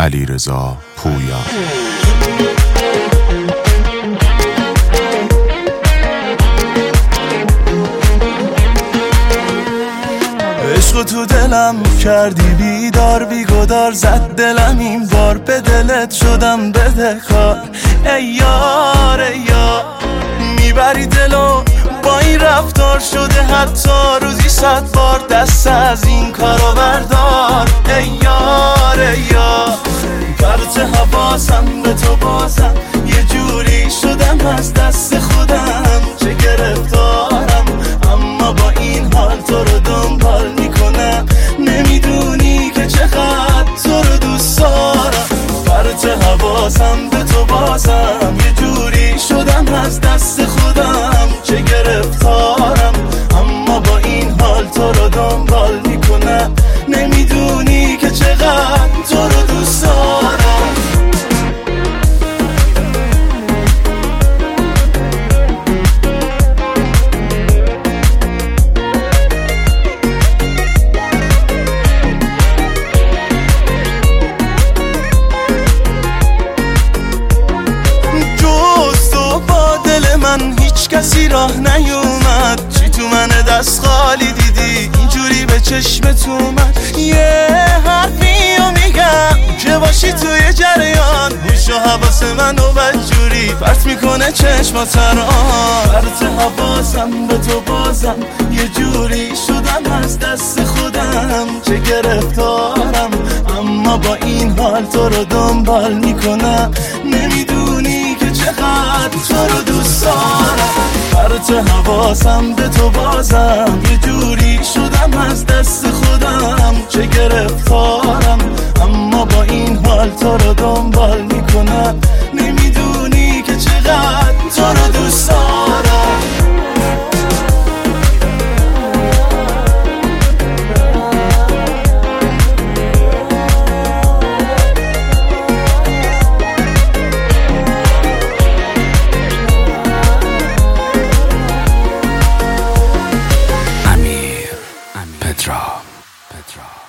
علیرضا پویا. عشق تو دلم کردی بیدار، بیگدار زد دلم این بار، به دلت شدم بدهکار. ای یار ای یار، میبری دلو با این رفتار، شده حتی روزی 100 بار دست از این کارو بردار. ای یار ای یار، پرت حواسم به تو بازم، یه جوری شدم از دست خودم، چه گرفتارم اما با این حال تو رو دنبال میکنم. نمیدونی که چقدر تو رو دوست دارم، پرت حواسم به تو بازم، یه جوری شدم از دست خودم، چه گرفتارم اما با این حال تو رو دنبال میکنم. نمیدونی که چقدر تو رو دوست دارم. هیچ کسی راه نیومد، چی تو من دست خالی دیدی اینجوری به چشمت اومد. یه حرفیو میگم که باشی توی جریان، هوش و حواس منو بدجوری پرت میکنه چشمات ران. پرت حواسم به تو بازم، یه جوری شدم از دست خودم، چه گرفتارم اما با این حال تو رو دنبال میکنم. نمیدونی که چقدر تو رو دوست دارم، پرت حواسم به تو بازم، یه جوری شدم از دست خودم، چه گرفتارم اما با این حال تو رو دنبال میکنم. نمیدونی که چقدر تو رو دوست دارم. Petra.